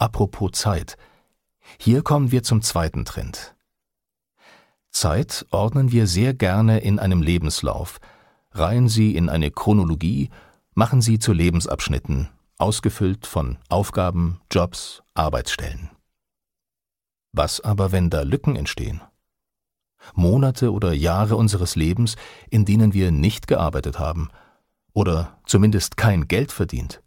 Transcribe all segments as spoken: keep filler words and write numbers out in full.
Apropos Zeit. Hier kommen wir zum zweiten Trend. Zeit ordnen wir sehr gerne in einem Lebenslauf, reihen sie in eine Chronologie, machen sie zu Lebensabschnitten, ausgefüllt von Aufgaben, Jobs, Arbeitsstellen. Was aber, wenn da Lücken entstehen? Monate oder Jahre unseres Lebens, in denen wir nicht gearbeitet haben oder zumindest kein Geld verdient?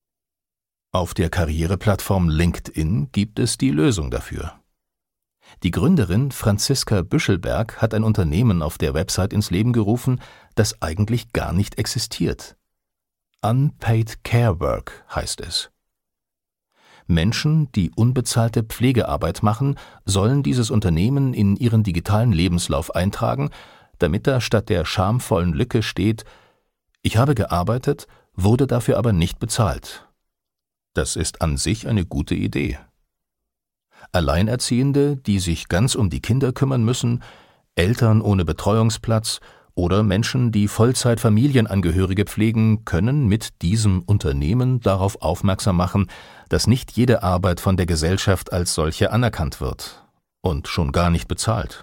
Auf der Karriereplattform LinkedIn gibt es die Lösung dafür. Die Gründerin Franziska Büschelberg hat ein Unternehmen auf der Website ins Leben gerufen, das eigentlich gar nicht existiert. Unpaid Care Work heißt es. Menschen, die unbezahlte Pflegearbeit machen, sollen dieses Unternehmen in ihren digitalen Lebenslauf eintragen, damit da statt der schamvollen Lücke steht: Ich habe gearbeitet, wurde dafür aber nicht bezahlt. Das ist an sich eine gute Idee. Alleinerziehende, die sich ganz um die Kinder kümmern müssen, Eltern ohne Betreuungsplatz oder Menschen, die Vollzeit-Familienangehörige pflegen, können mit diesem Unternehmen darauf aufmerksam machen, dass nicht jede Arbeit von der Gesellschaft als solche anerkannt wird und schon gar nicht bezahlt.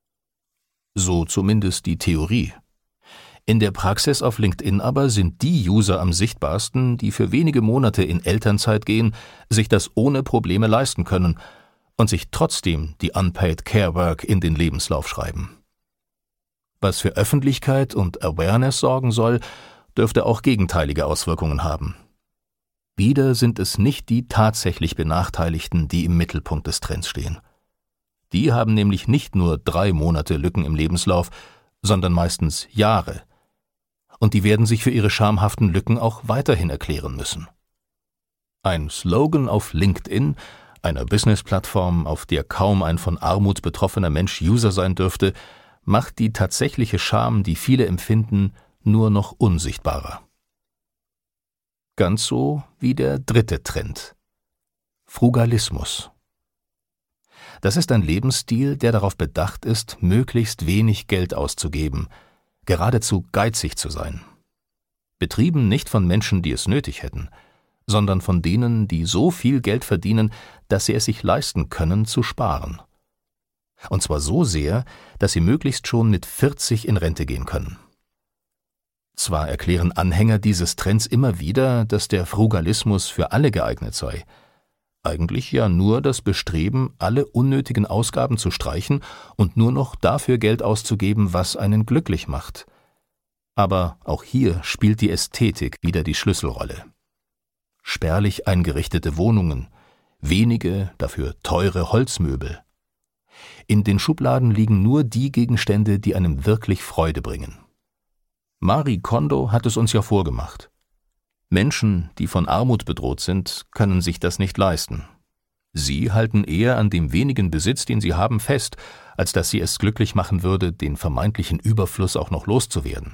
So zumindest die Theorie. In der Praxis auf LinkedIn aber sind die User am sichtbarsten, die für wenige Monate in Elternzeit gehen, sich das ohne Probleme leisten können und sich trotzdem die Unpaid Care Work in den Lebenslauf schreiben. Was für Öffentlichkeit und Awareness sorgen soll, dürfte auch gegenteilige Auswirkungen haben. Wieder sind es nicht die tatsächlich Benachteiligten, die im Mittelpunkt des Trends stehen. Die haben nämlich nicht nur drei Monate Lücken im Lebenslauf, sondern meistens Jahre. Und die werden sich für ihre schamhaften Lücken auch weiterhin erklären müssen. Ein Slogan auf LinkedIn, einer Business-Plattform, auf der kaum ein von Armut betroffener Mensch User sein dürfte, macht die tatsächliche Scham, die viele empfinden, nur noch unsichtbarer. Ganz so wie der dritte Trend: Frugalismus. Das ist ein Lebensstil, der darauf bedacht ist, möglichst wenig Geld auszugeben, geradezu geizig zu sein. Betrieben nicht von Menschen, die es nötig hätten, sondern von denen, die so viel Geld verdienen, dass sie es sich leisten können, zu sparen. Und zwar so sehr, dass sie möglichst schon mit vierzig in Rente gehen können. Zwar erklären Anhänger dieses Trends immer wieder, dass der Frugalismus für alle geeignet sei, eigentlich ja nur das Bestreben, alle unnötigen Ausgaben zu streichen und nur noch dafür Geld auszugeben, was einen glücklich macht. Aber auch hier spielt die Ästhetik wieder die Schlüsselrolle. Spärlich eingerichtete Wohnungen, wenige, dafür teure Holzmöbel. In den Schubladen liegen nur die Gegenstände, die einem wirklich Freude bringen. Marie Kondo hat es uns ja vorgemacht. Menschen, die von Armut bedroht sind, können sich das nicht leisten. Sie halten eher an dem wenigen Besitz, den sie haben, fest, als dass sie es glücklich machen würde, den vermeintlichen Überfluss auch noch loszuwerden.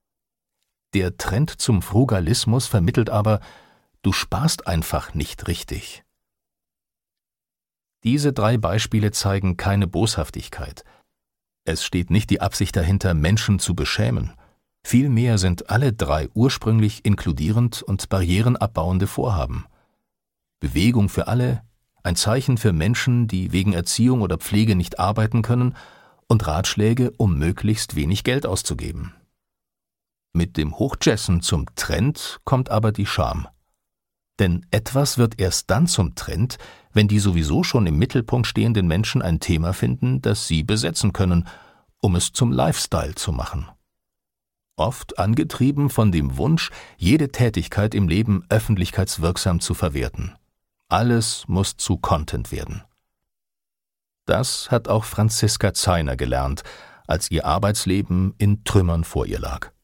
Der Trend zum Frugalismus vermittelt aber: Du sparst einfach nicht richtig. Diese drei Beispiele zeigen keine Boshaftigkeit. Es steht nicht die Absicht dahinter, Menschen zu beschämen. Vielmehr sind alle drei ursprünglich inkludierend und barrierenabbauende Vorhaben. Bewegung für alle, ein Zeichen für Menschen, die wegen Erziehung oder Pflege nicht arbeiten können, und Ratschläge, um möglichst wenig Geld auszugeben. Mit dem Hochjessen zum Trend kommt aber die Scham. Denn etwas wird erst dann zum Trend, wenn die sowieso schon im Mittelpunkt stehenden Menschen ein Thema finden, das sie besetzen können, um es zum Lifestyle zu machen. Oft angetrieben von dem Wunsch, jede Tätigkeit im Leben öffentlichkeitswirksam zu verwerten. Alles muss zu Content werden. Das hat auch Franziska Zeiner gelernt, als ihr Arbeitsleben in Trümmern vor ihr lag.